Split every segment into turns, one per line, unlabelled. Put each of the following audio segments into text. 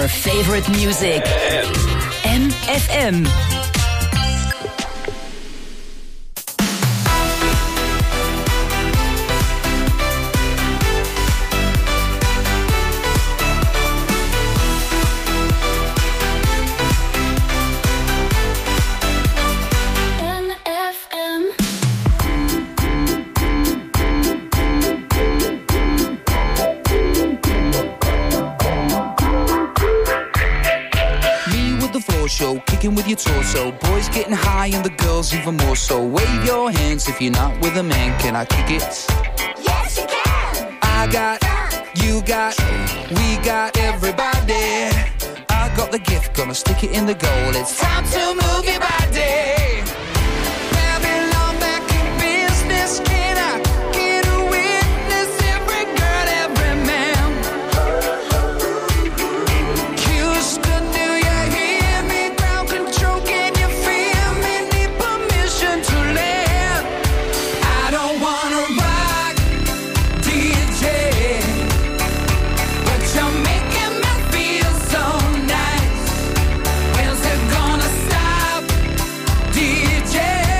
favorite music. M.FM.
Show, kicking with your torso. Boys getting high and the girls even more so. Wave your hands if you're not with a man. Can I kick it?
Yes, you can.
I got, you got, we got everybody. I got the gift, gonna stick it in the goal. It's time to move your body. Babylon back in business. Can I get a witness? Every girl, every man. Houston, do you hear me? Ground control, can you feel me? Need permission to land. I don't wanna rock, DJ, but you're making me feel so nice. When's it gonna stop, DJ?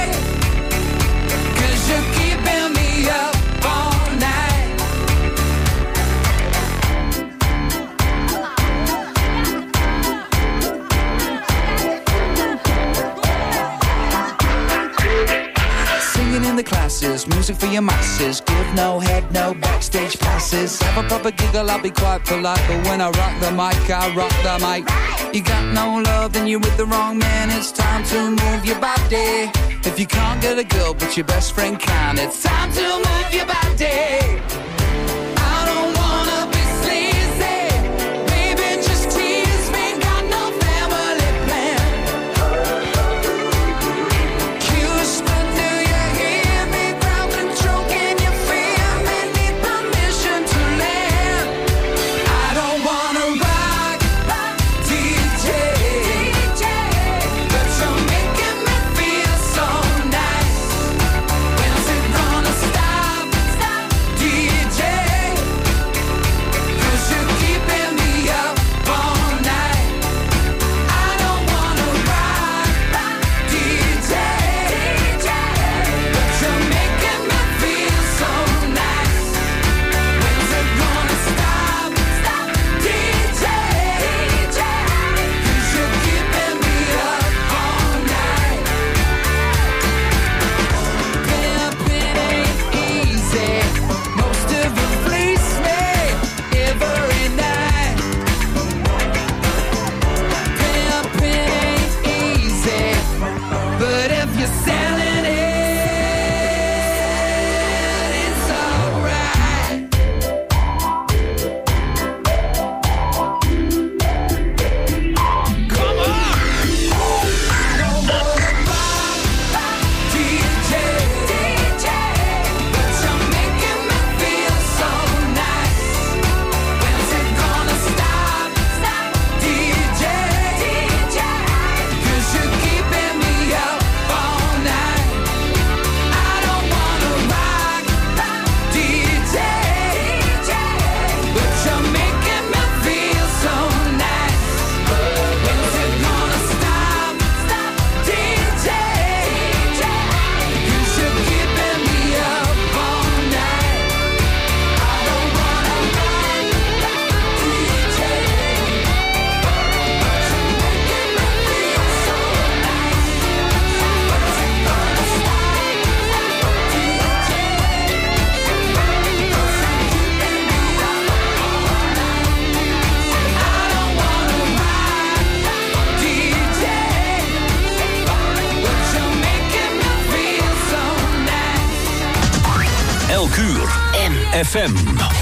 'Cause you're keeping me up all night. Singing in the classes, music for your masses. Give no head, no backstage passes. Have a proper giggle, I'll be quite polite. But when I rock the mic, I rock the mic. You got no love, then you're with the wrong man. It's time to move your body. If you can't get a girl, but your best friend can, it's time to move your body. I don't wanna be sleazy. Baby, just tease me. Got no family plan. Houston, do you hear me? Ground control, can you feel me? Need permission to land. I don't wanna rock, DJ, but you're making me feel so nice. When's it gonna stop, DJ? 'Cause you're keeping me up all night. I don't wanna rock, DJ, but you're making me feel so nice. When's it gonna stop, DJ? 'Cause you're keeping me up all night. Pimpin' ain't easy. Most of you fleece me every night. Pimpin' ain't easy, but if you're selling it, it's alright. Come on! I don't wanna rock, DJ, but you're making me feel so nice. When's it gonna stop, DJ? 'Cause you're keeping me up all night. I don't wanna rock, DJ, but you're making me feel so nice. When's it gonna stop, DJ? 'Cause you're keeping me up all night. I don't wanna rock, DJ, but you're making me feel so nice. When's it gonna stop, DJ? 'Cause you're keeping me up all night. I don't wanna rock, DJ, but you're making me feel so nice.
Elk uur. FM.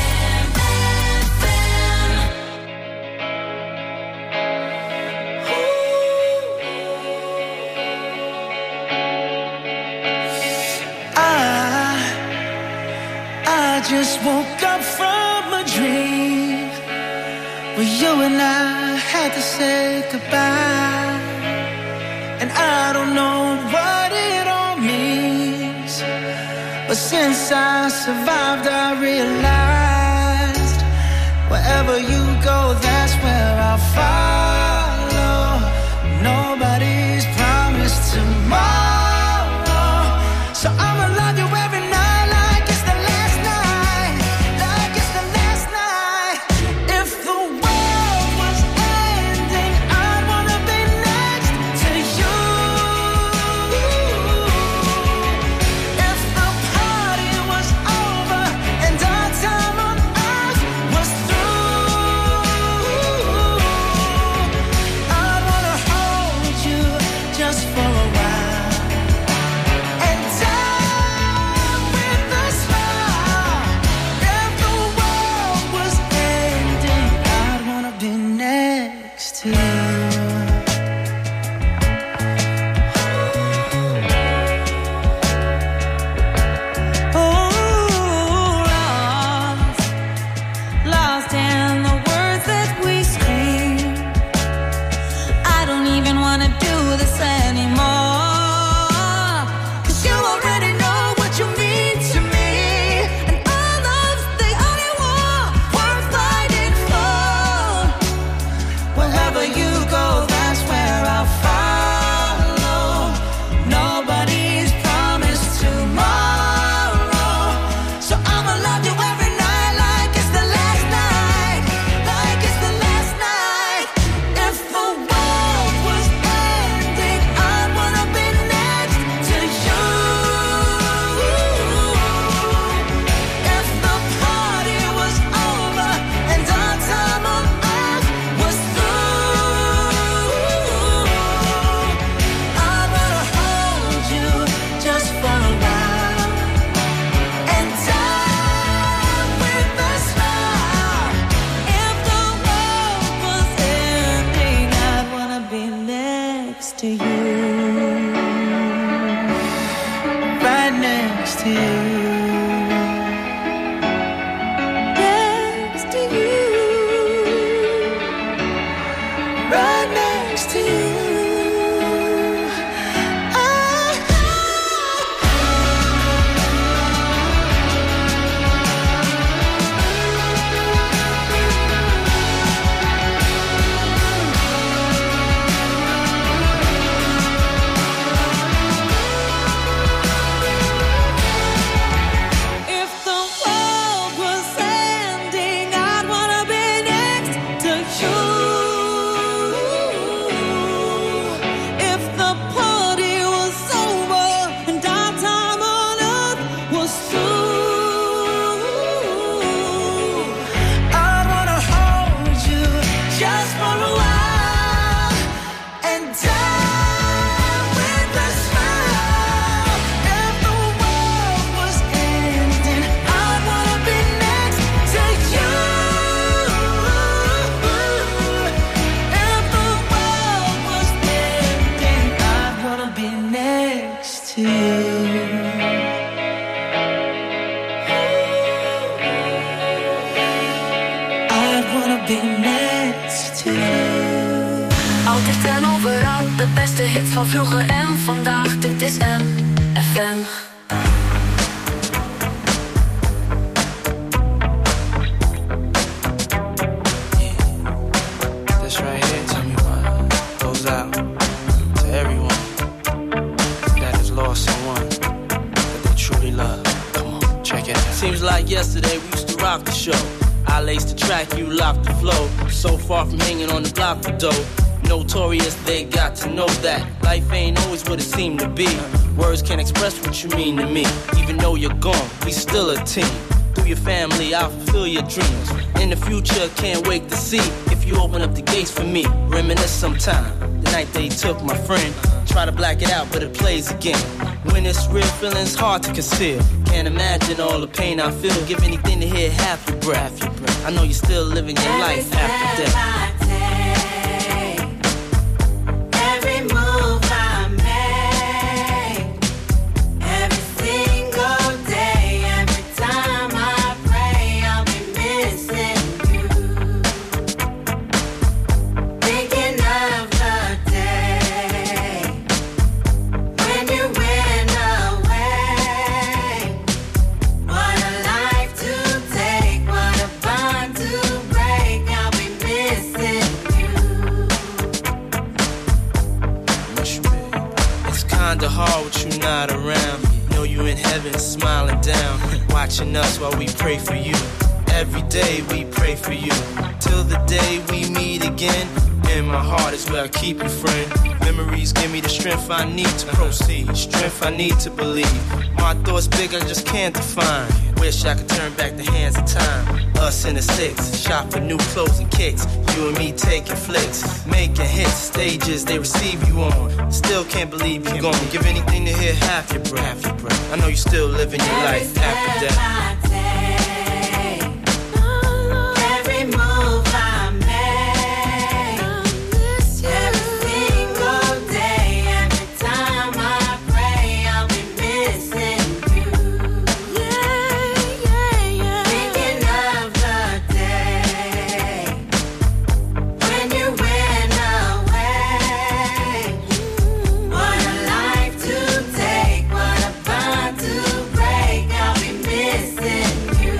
I just woke up from a dream where you and I had to say goodbye. And I don't know what it all means, but since I survived I realized wherever you go, that's where I'll find next to you. Next to you. Right next to you.
Hits van vroeger en vandaag, dit is MFM.
This right here, tell me what goes out to everyone that has lost someone that they truly love. Come on, check it out. Seems like yesterday we used to rock the show. I laced the track, you locked the flow. So far from hanging on the block for dough. Notorious, they got to know that life ain't always what it seemed to be. Words can't express what you mean to me. Even though you're gone, we still a team. Through your family, I'll fulfill your dreams. In the future, can't wait to see if you open up the gates for me. Reminisce sometime, the night they took my friend. Try to black it out, but it plays again. When it's real, feeling's hard to conceal. Can't imagine all the pain I feel. Give anything to hear half your breath. I know you're still living your life after death. Hard with you not around. Know you in heaven smiling down, watching us while we pray for you. Every day we pray for you, till the day we meet again. In my heart is where I keep you, friend. Memories give me the strength I need to proceed, strength I need to believe. My thoughts big, I just can't define. Wish I could turn back the hands of time. Us in the six, shop for new clothes and kicks. You and me taking flicks, making hits, stages they receive you on. Still can't believe you're gone. Give anything to hear half your breath. I know you're still living your life after death.
Missing you.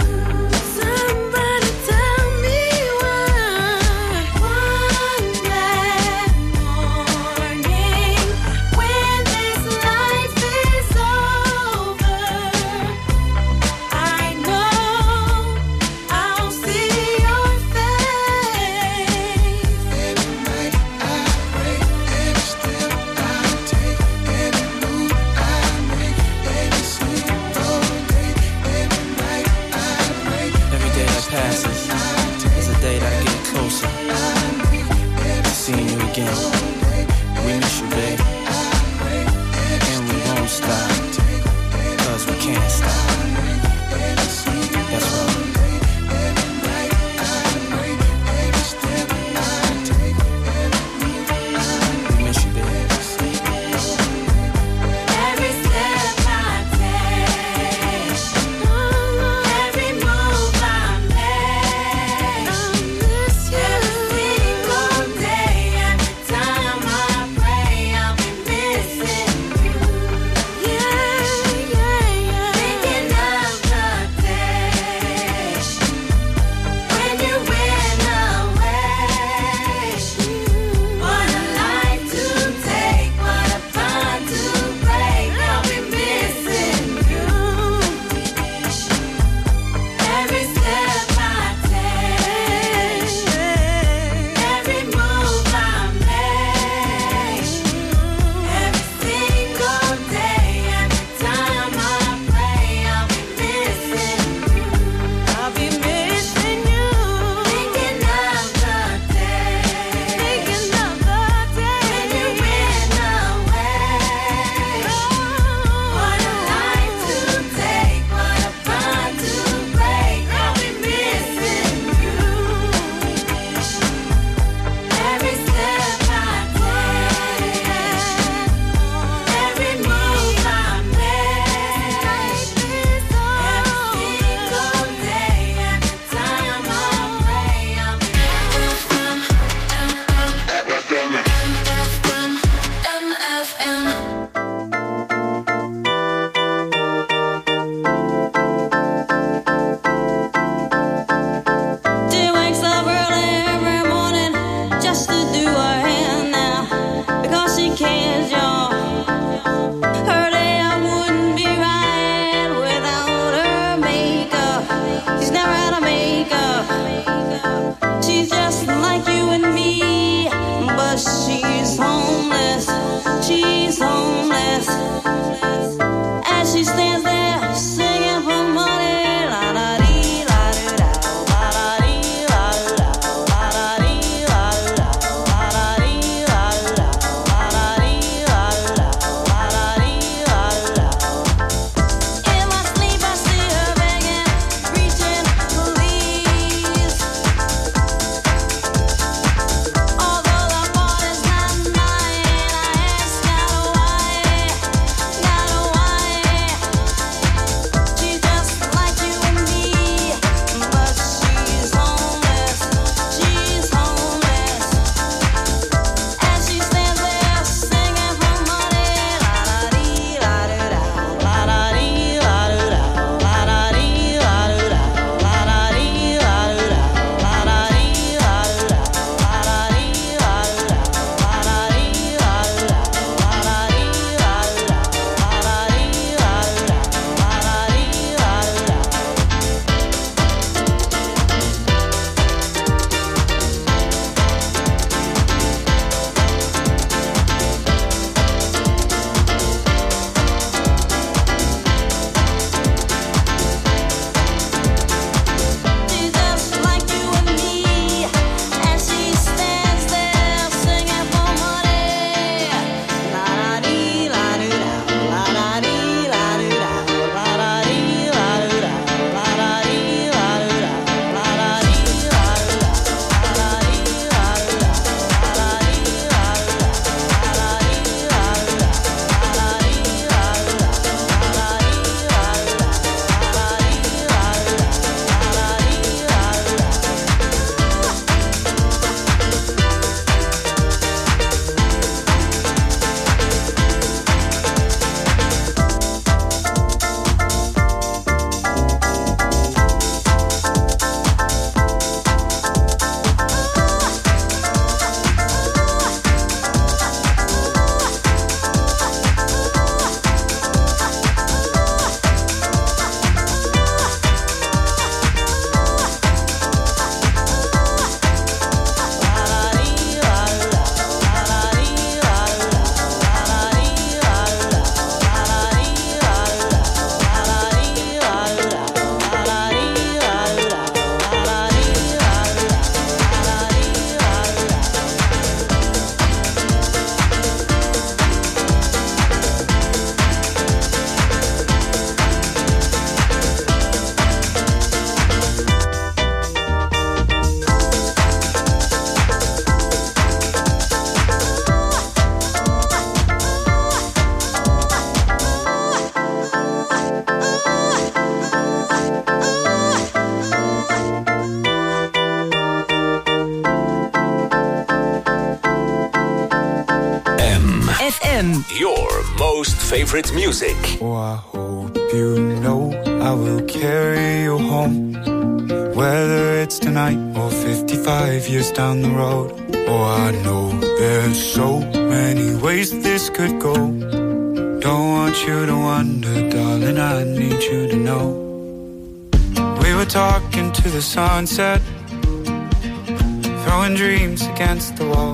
favorite music.
Oh, I hope you know I will carry you home, whether it's tonight or 55 years down the road. Oh, I know there's so many ways this could go. Don't want you to wonder, darling, I need you to know. We were talking to the sunset, throwing dreams against the wall.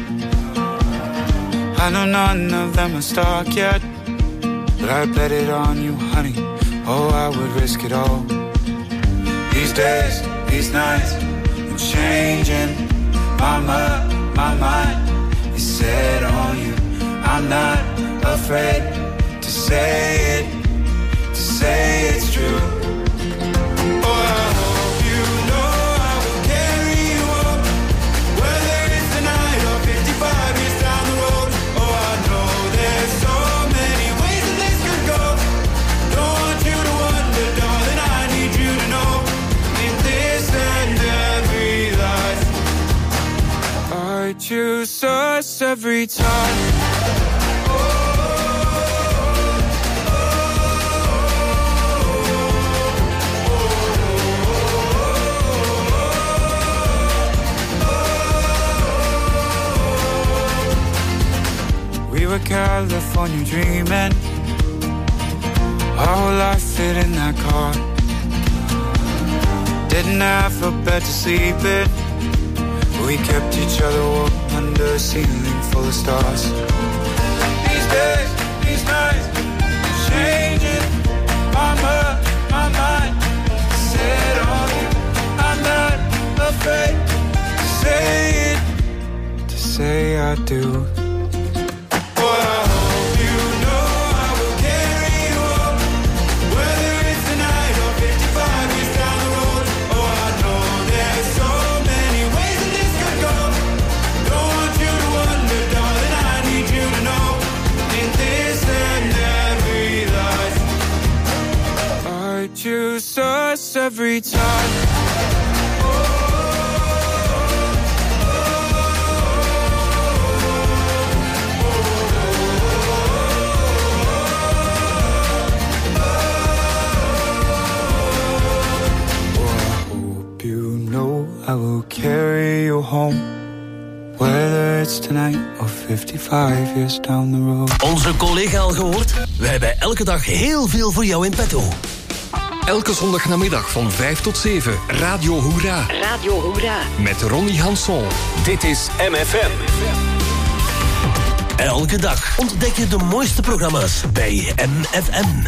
I know none of them are stuck yet, but I bet it on you, honey. Oh, I would risk it all. These days, these nights, I'm changing. My mind is set on you. I'm not afraid to say it's true. Oh, I hope you know I will carry you up, whether it's tonight or 55 years down the road. Oh, I know there's so many ways that this could go. Don't want you to wonder, darling, I need you to know. In this and every life, I choose us every time. We were California dreaming, our whole life fit in that car. Didn't have a bed to sleep in, we kept each other warm under a ceiling full of stars. These days, these nights, changing. My mind set on you. I'm not afraid to say it, to say I do. Choose us every time. I will carry you home, whether it's tonight or 55 years down the road.
Onze collega al gehoord? We hebben elke dag heel veel voor jou in petto. Elke zondagnamiddag van 5 tot 7, Radio Hoera.
Radio Hoera.
Met Ronnie Hanson. Dit is MFM. Elke dag ontdek je de mooiste programma's bij MFM.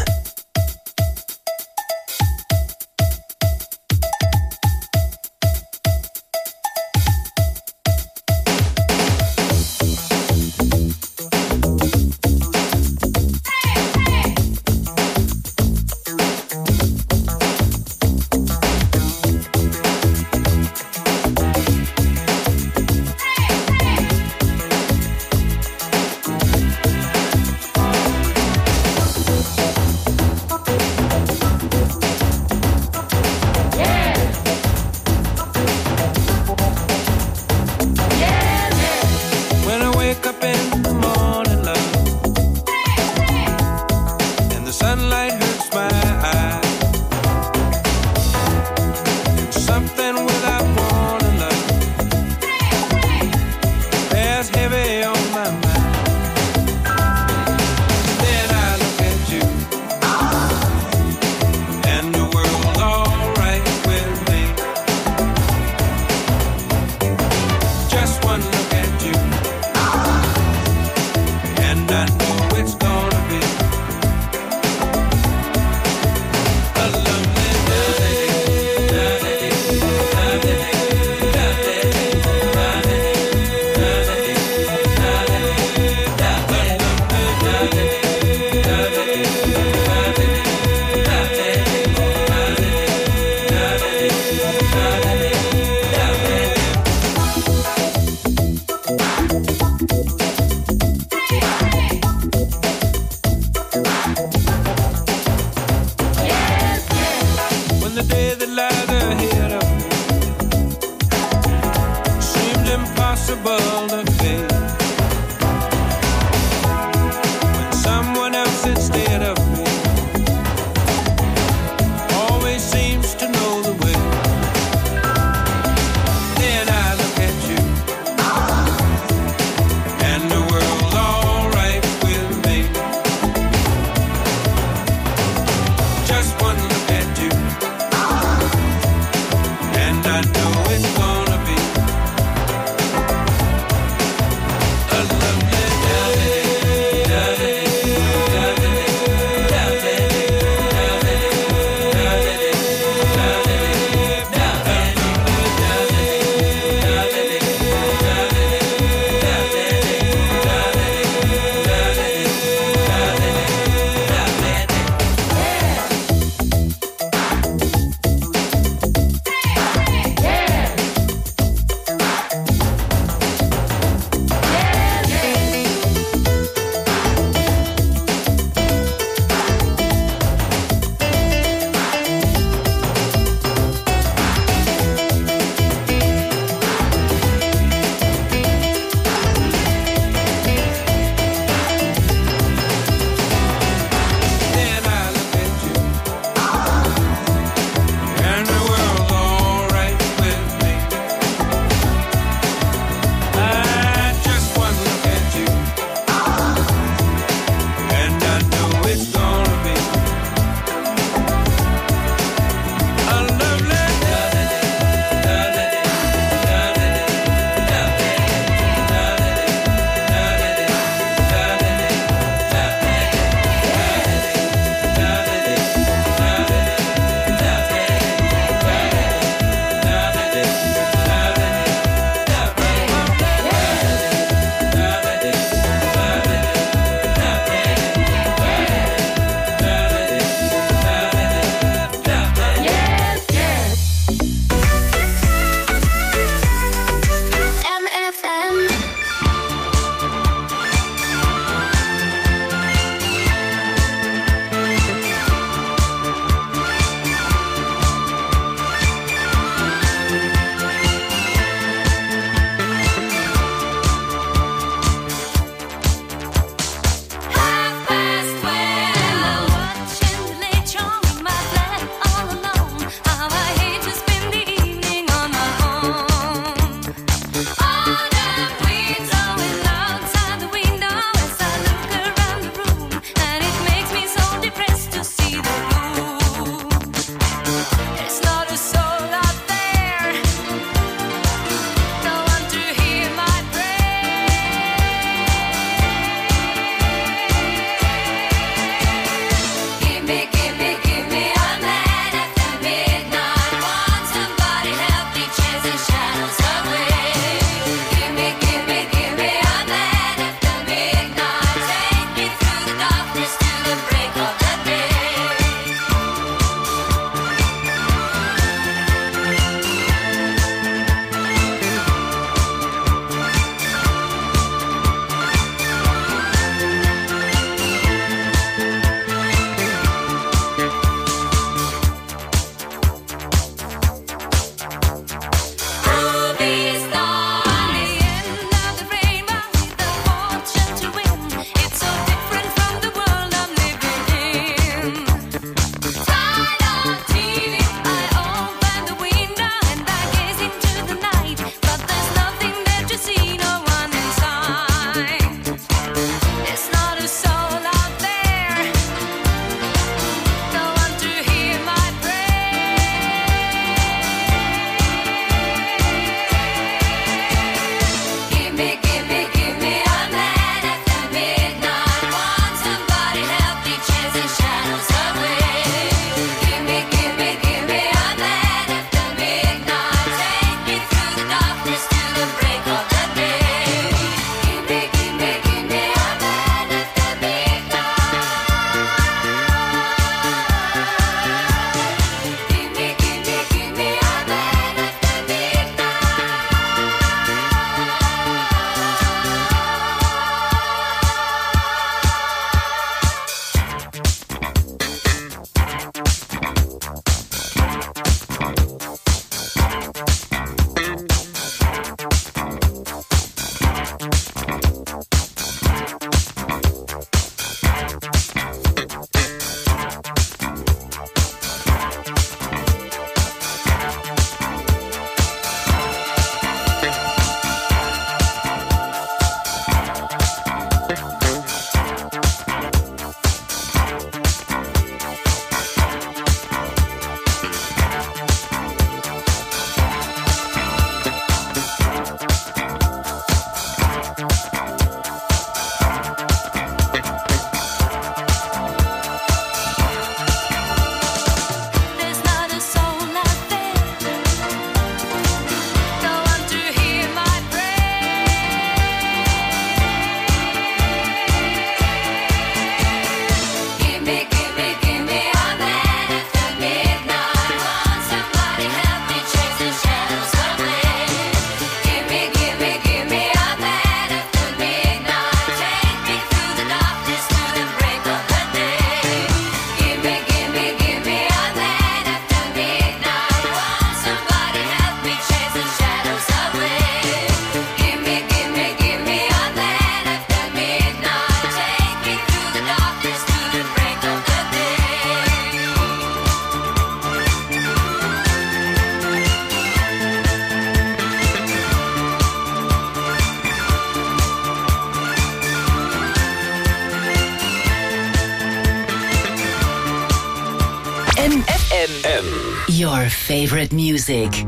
Your favorite music.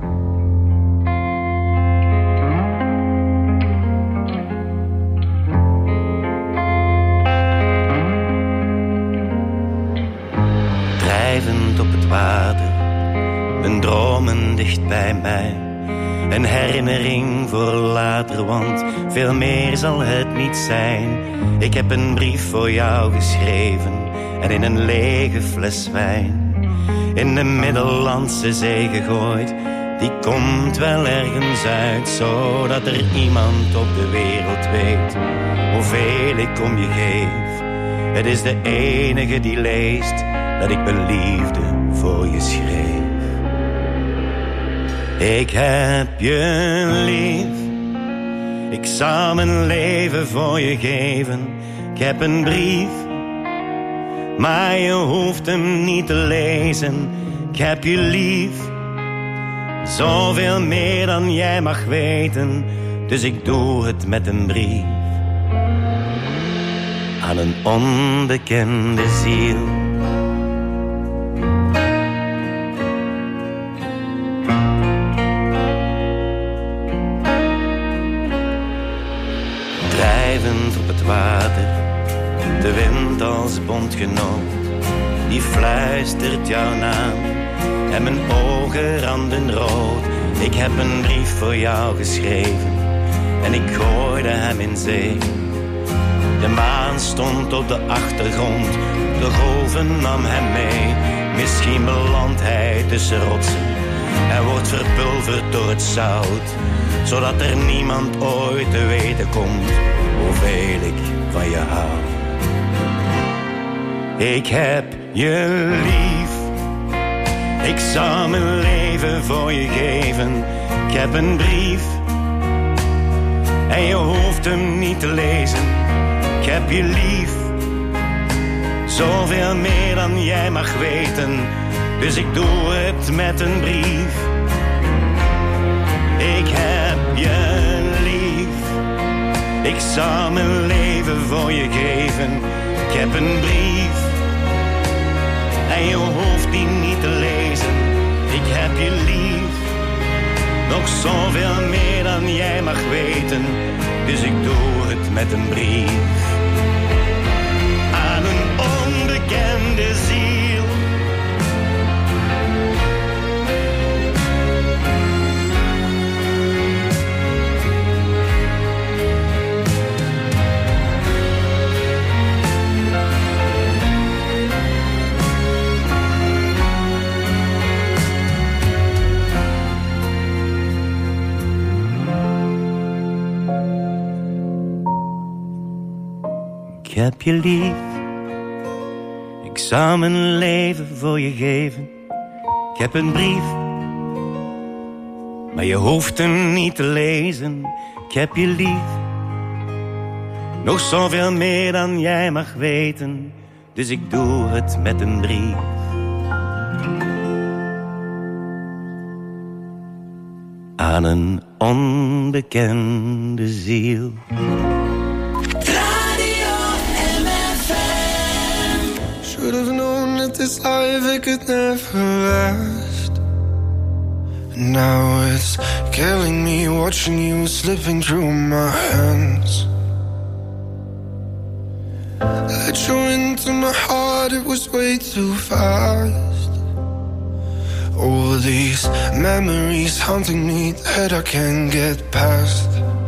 Drijvend op het water, mijn dromen dicht bij mij. Een herinnering voor later, want veel meer zal het niet zijn. Ik heb een brief voor jou geschreven en in een lege fles wijn in de Middellandse Zee gegooid. Die komt wel ergens uit, zodat er iemand op de wereld weet hoeveel ik om je geef. Het is de enige die leest dat ik mijn liefde voor je schreef. Ik heb je lief, ik zal mijn leven voor je geven. Ik heb een brief, maar je hoeft hem niet te lezen. Ik heb je lief, zoveel meer dan jij mag weten. Dus ik doe het met een brief aan een onbekende ziel. Drijvend op het water, de wind als bondgenoot, die fluistert jouw naam en mijn ogen randen rood. Ik heb een brief voor jou geschreven en ik gooide hem in zee. De maan stond op de achtergrond, de golven nam hem mee. Misschien belandt hij tussen rotsen en wordt verpulverd door het zout, zodat er niemand ooit te weten komt hoeveel ik van je hou. Ik heb je lief, ik zal mijn leven voor je geven. Ik heb een brief en je hoeft hem niet te lezen. Ik heb je lief, zoveel meer dan jij mag weten. Dus ik doe het met een brief. Ik heb je lief, ik zal mijn leven voor je geven. Ik heb een brief en je hoeft die niet te lezen. Ik heb je lief, nog zoveel meer dan jij mag weten. Dus ik doe het met een brief aan een onbekende heb je lief. Ik zou mijn leven voor je geven. Ik heb een brief, maar je hoeft hem niet te lezen. Ik heb je lief. Nog zoveel meer dan jij mag weten. Dus ik doe het met een brief. Aan een onbekende ziel.
Radio MFM.
Should have known that this life it could never last. Now it's killing me watching you slipping through my hands. Let you into my heart, it was way too fast. All these memories haunting me that I can't get past.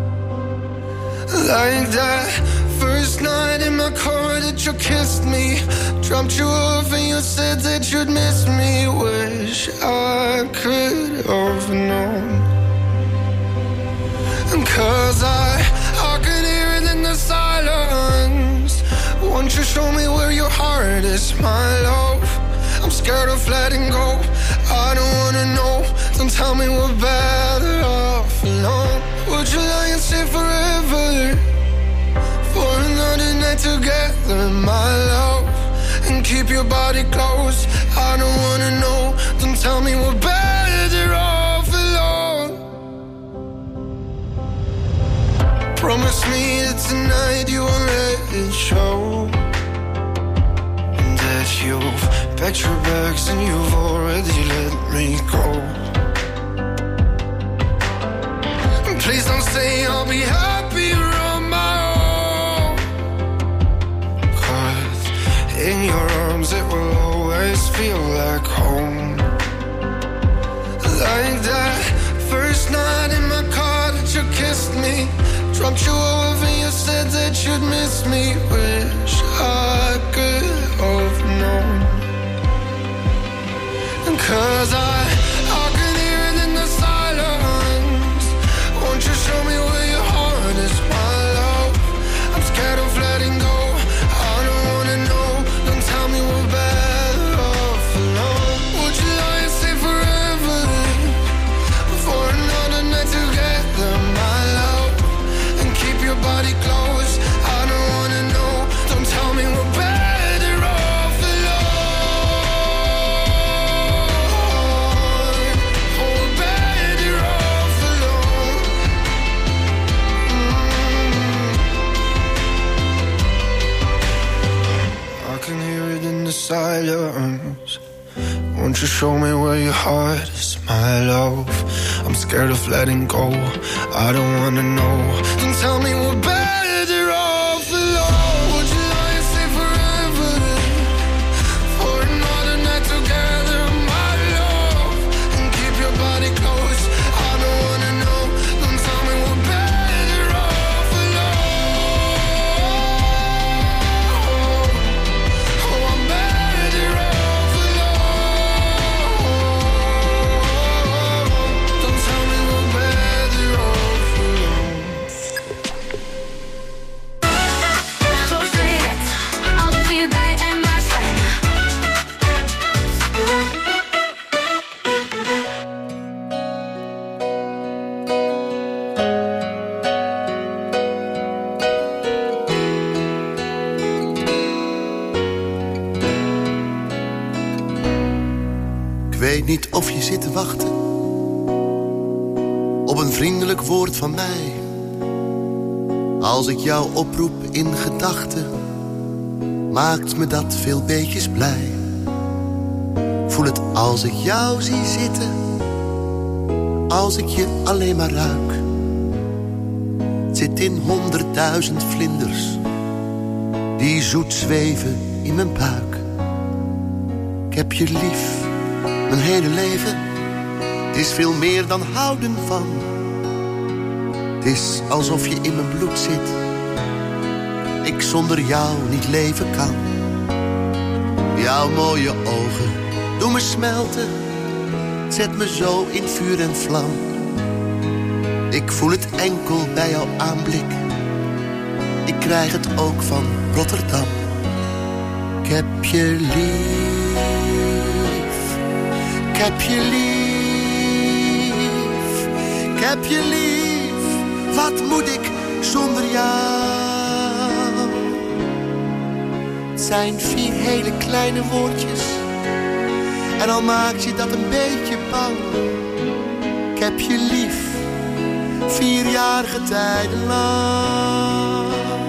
Like that first night in my car that you kissed me, dropped you off and you said that you'd miss me. Wish I could have known. And 'cause I can hear it in the silence. Won't you show me where your heart is, my love? I'm scared of letting go. I don't wanna know. Don't tell me we're better off alone. Would you lie and stay forever for another night together, my love? And keep your body close. I don't wanna know. Don't tell me we're better off alone. Promise me that tonight you won't let it show. That you've packed your bags and you've already let me go. Please don't say I'll be happier on my own. 'Cause in your arms it will always feel like home. Like that first night in my car that you kissed me, dropped you off and you said that you'd miss me. Wish I could have known. And 'cause I can hear it in the silence. Won't you show me where your heart is, my love? I'm scared of letting go. I don't wanna know. Don't tell me we're better off alone. Would you lie and stay forever for another night together, my love? And keep your body close. I don't wanna know. Don't tell me we're better off alone. Oh, we're better off alone. I can hear it in the silence. Won't you show me where your heart is, my love? I'm scared of letting go. I don't wanna know. Don't tell me we're better off alone. Would you lie and stay forever for another night together, my love? And keep your body close. I don't wanna know. Don't tell me we're better off alone. Oh, I'm better off alone. Don't tell me we're better off alone.
Zo sweet, altijd weer bij en maar zijn.
Ik weet niet of je zit te wachten op een vriendelijk woord van mij. Als ik jou oproep in gedachten, maakt me dat veel beetjes blij. Voel het als ik jou zie zitten, als ik je alleen maar ruik. Het zit in 100.000 vlinders die zoet zweven in mijn buik. Ik heb je lief, mijn hele leven. Het is veel meer dan houden van. Het is alsof je in mijn bloed zit. Ik zonder jou niet leven kan. Jouw mooie ogen doen me smelten. Zet me zo in vuur en vlam. Ik voel het enkel bij jouw aanblik. Ik krijg het ook van Rotterdam. Ik heb je lief, ik heb je lief, ik heb je lief. Wat moet ik zonder jou? Het zijn 4 hele kleine woordjes en al maakt je dat een beetje bang. Ik heb je lief, 4-jarige tijden lang.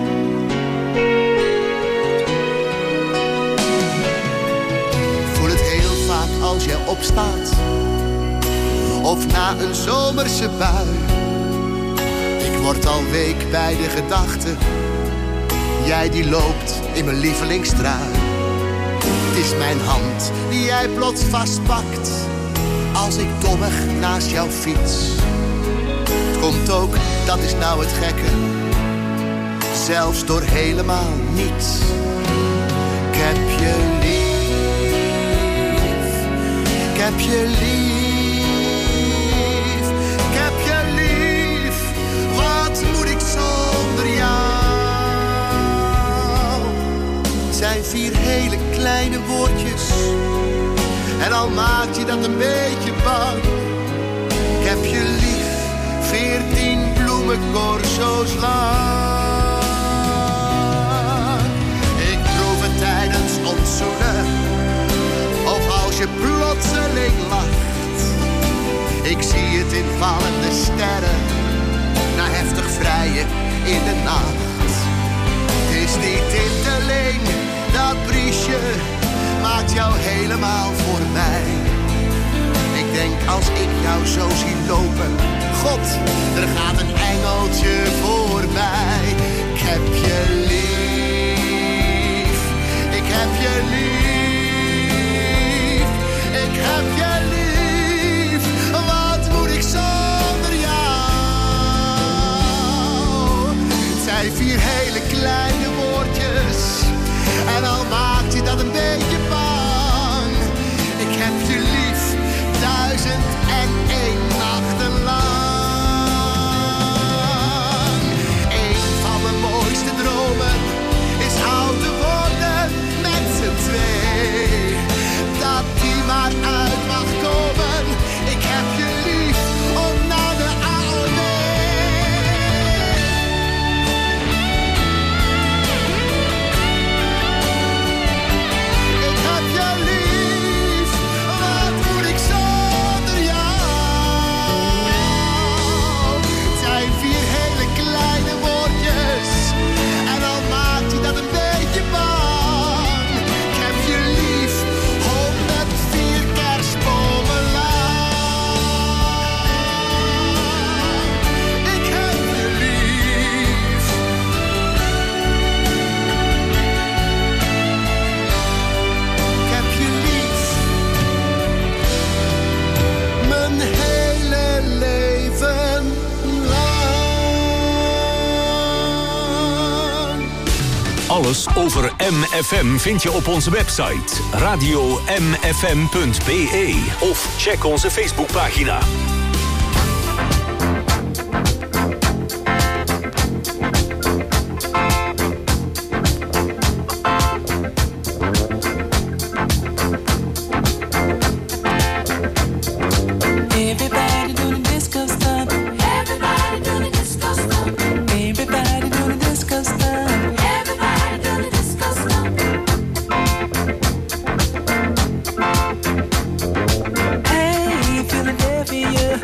Voel het heel vaak als jij opstaat, of na een zomerse bui. Ik word al week bij de gedachte, jij die loopt in mijn lievelingstrui. Het is mijn hand die jij plots vastpakt, als ik dommig naast jou fiets. Het komt ook, dat is nou het gekke, zelfs door helemaal niets. Ik heb je lief, ik heb je lief, ik heb je lief. Wat moet ik zonder jou? Het zijn 4 hele kleine woordjes en al maakt je dat een beetje bang. Ik heb je lief, 14 bloemencorso's lang. Ik proef het tijdens ons zoenen, of als je plotseling lacht. Ik zie het in vallende sterren, na heftig vrijen in de nacht. Het is niet tinteling, dat briesje maakt jou helemaal voor mij. Ik denk als ik jou zo zie lopen, God, er gaat een engeltje voorbij. Ik heb je lief, ik heb je lief, ik heb je lief. Wat moet ik zonder jou? Het zijn 4 hele kleine woordjes en al maakt je dat een beetje bang. Ik heb je lief, 1001 nachten lang. Een van mijn mooiste dromen is ouder worden met z'n 2. Dat die maar uit mag komen. Ik heb je lief, om naar de AOD. Ik heb je lief, wat moet ik zonder jou? Het zijn 4 hele kleine woordjes en al maakt je dat een beetje bang. Ik heb je lief, 104 kerstbomen lang. Ik heb je lief. Ik heb je lief. Mijn hele leven lang.
Alles over MFM vind je op onze website radio.mfm.be of check onze Facebookpagina.
Everybody do the disco stuff.
Everybody do the disco stomp.
Everybody do the disco stuff.
Everybody do the disco stomp.
Hey, Philadelphia,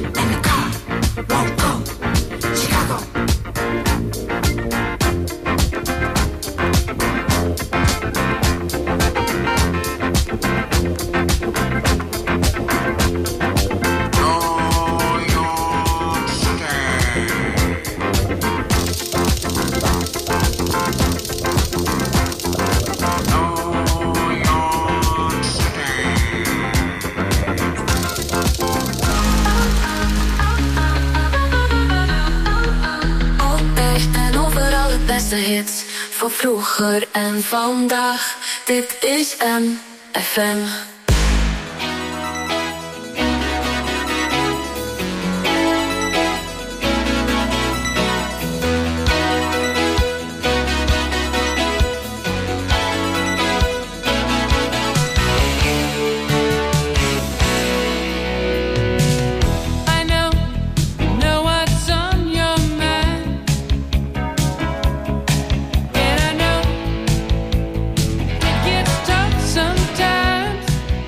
and the car won't go. Chicago.
Beste hits van vroeger en vandaag. Dit is MFM.
Sometimes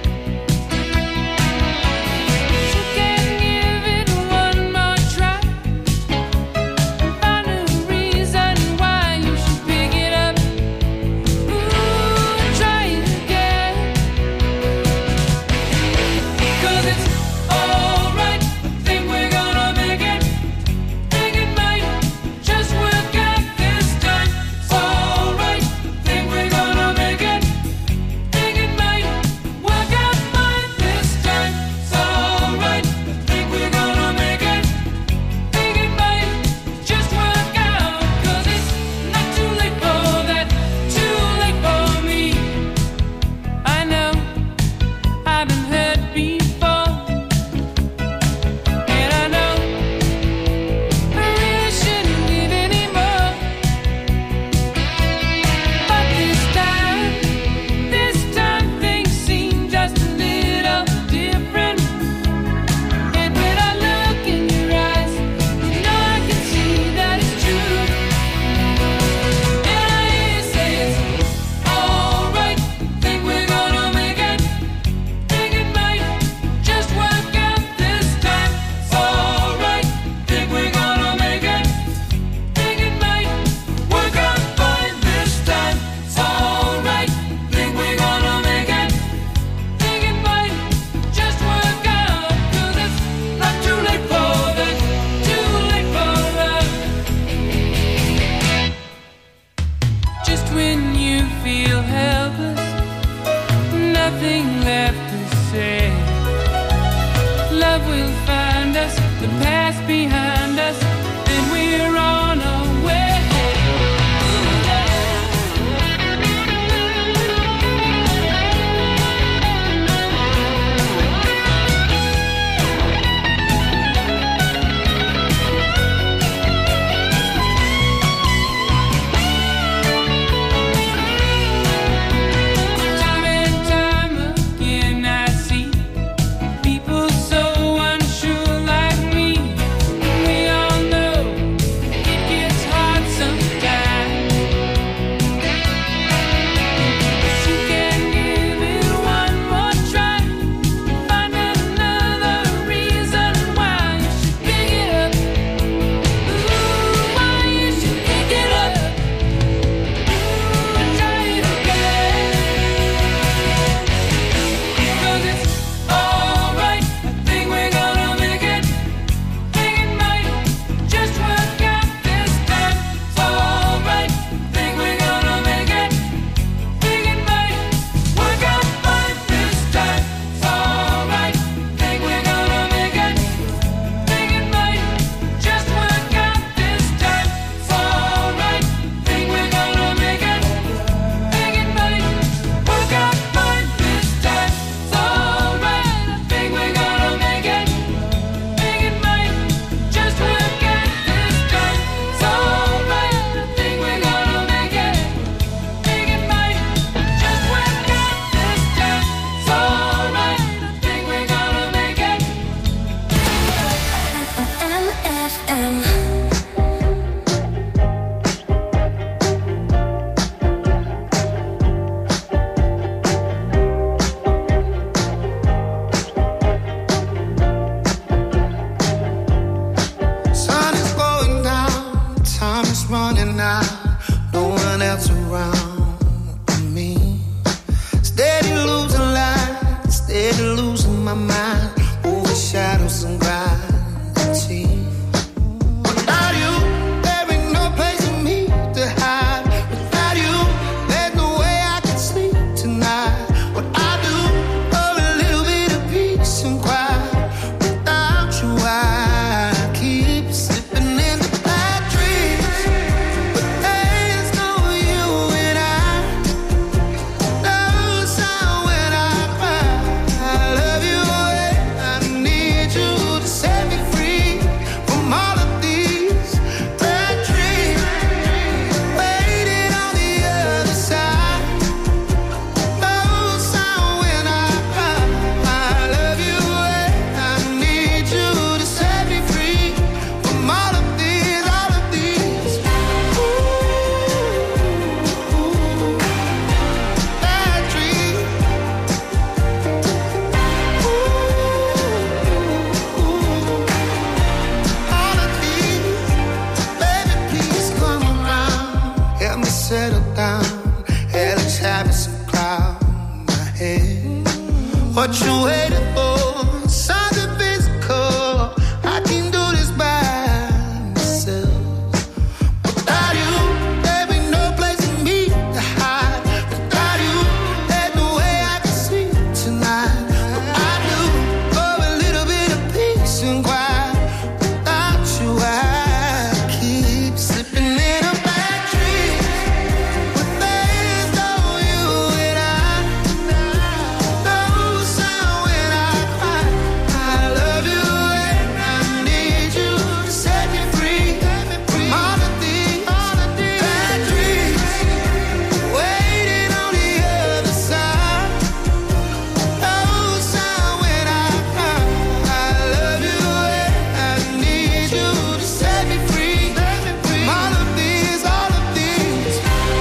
waiting for something physical. I can do this by myself. Without you, there be no place for me to hide. Without you, there's no way I can sleep tonight. I do for a little bit of peace and quiet. Without you, I keep slipping in a bad dream. But there's no you and I. No sound when I cry. I love you and I need you to set me free. All of these bad dreams waiting on the other side. No sound when I cry. I love you and I need you to set me free. All of these bad dreams,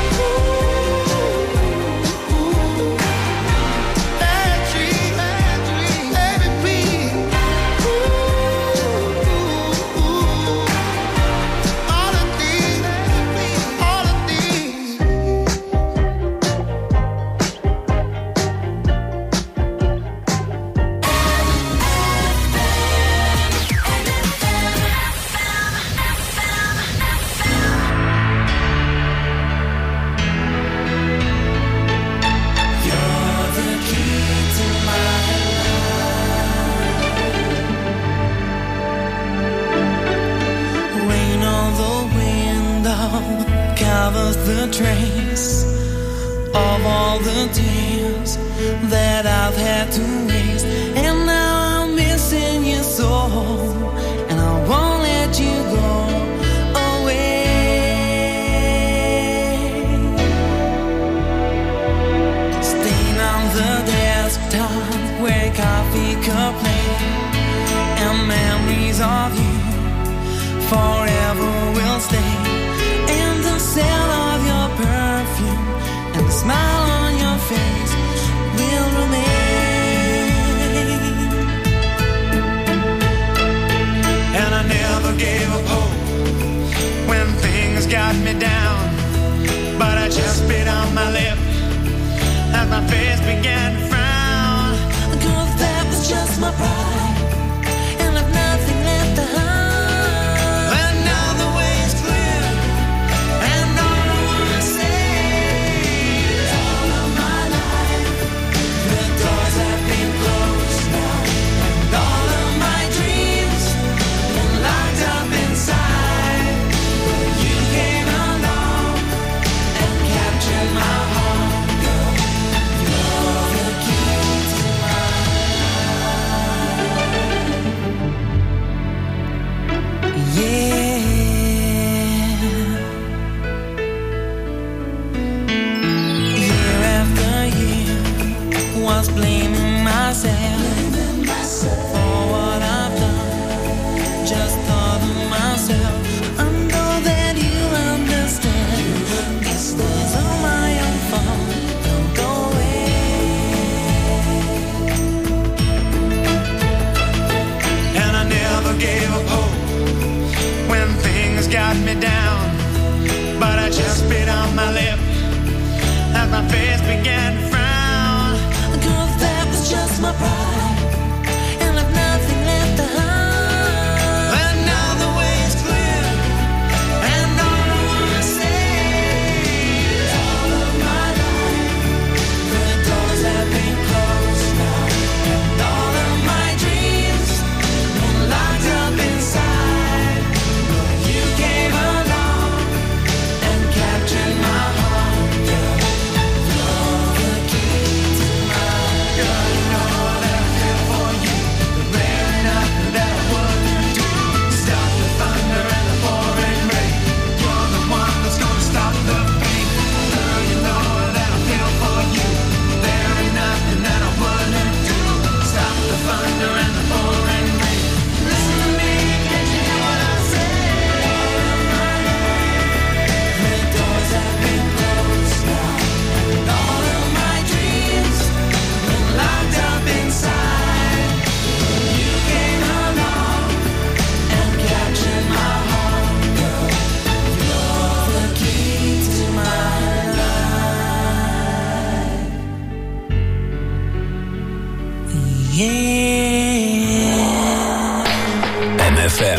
baby, please. All of these.
You're the key to my life. Rain on the window covers the trace of all the tears that I've had to waste. And now I'm missing you so, and I won't let you go away. Stain on the desktop where coffee cup lay, and memories of you forever will stay. And the smell of your perfume and the smile on your face will remain.
And I never gave up hope when things got me down. But I just bit on my lip as my face began to frown.
Girl, that was just my pride, and I've nothing left to hide.
And now the way is clear, and all I wanna say is all of my life the doors have been closed now, and all of my dreams been locked up inside. But you came along and captured my heart, girl. You're the key to my life.
Yeah. Year after year was blaming myself for what I've done. Just thought of myself. I know that you understand. This was all my own fault. Don't go away.
And I never gave up hope when things got me down. But I just bit on my lip as my face began to frown.
Girl, that was just my pride, and I've nothing left to hide.
And now the way is clear, and all I wanna say is all of my life the doors have been closed now, and all of my dreams been locked up inside. But you came along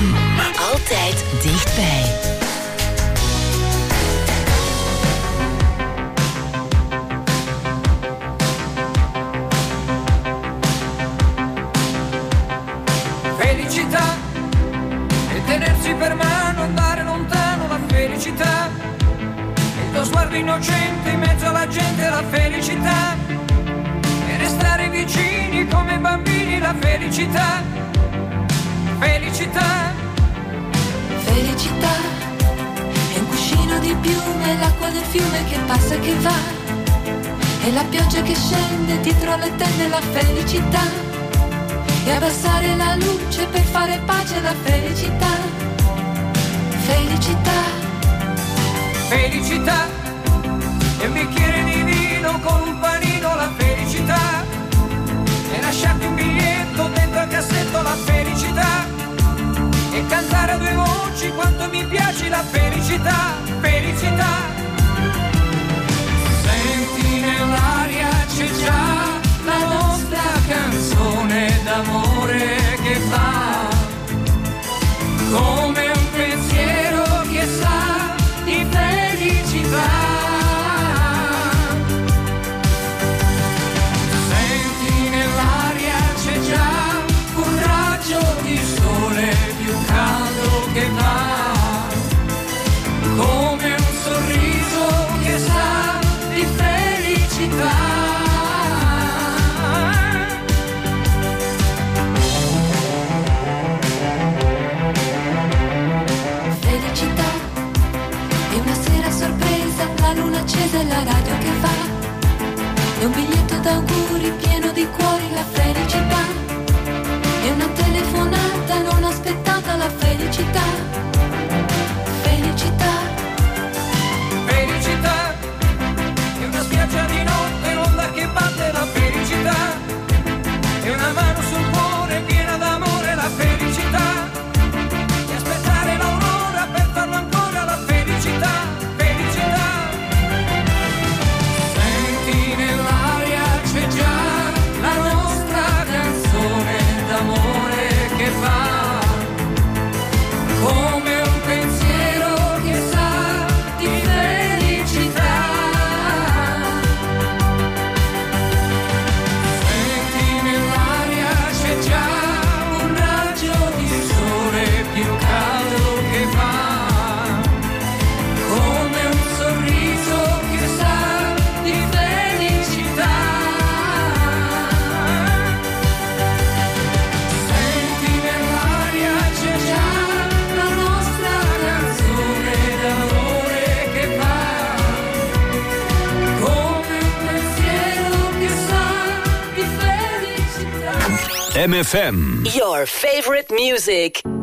FM. Altijd dichtbij.
Felicità e tenersi per mano, andare lontano, la felicità. Il tuo sguardo innocente in mezzo alla gente, la felicità. E restare vicini come bambini, la felicità. Felicità.
Felicità è un cuscino di piume, l'acqua del fiume che passa e che va. E la pioggia che scende dietro le tende, la felicità. E abbassare la luce per fare pace, la felicità. Felicità.
Felicità e un bicchiere di vino con un panino, la felicità. E lasciarti un biglietto dentro al cassetto, la felicità. E cantare a due voci quanto mi piace, la felicità. Felicità. Senti nell'aria c'è già la nostra canzone d'amore che fa come un pensiero che sa di felicità. Senti nell'aria c'è già un raggio di sole più caldo che va come un sorriso che sa di felicità.
Accesa la radio che va, e un biglietto d'auguri pieno di cuori, la felicità. E una telefonata non aspettata, la felicità. Felicità.
Felicità. E una spiaggia di notte, l'onda che batte, la felicità. E una mano sul cuore piena d'amore, la felicità. E aspettare l'aurora per farlo ancora, la felicità. Come un pensiero che sa di felicità. Senti nell'aria c'è già un raggio di sole più caldo che va come un sorriso che sa di felicità. Senti nell'aria c'è già
MFM. Your favorite music.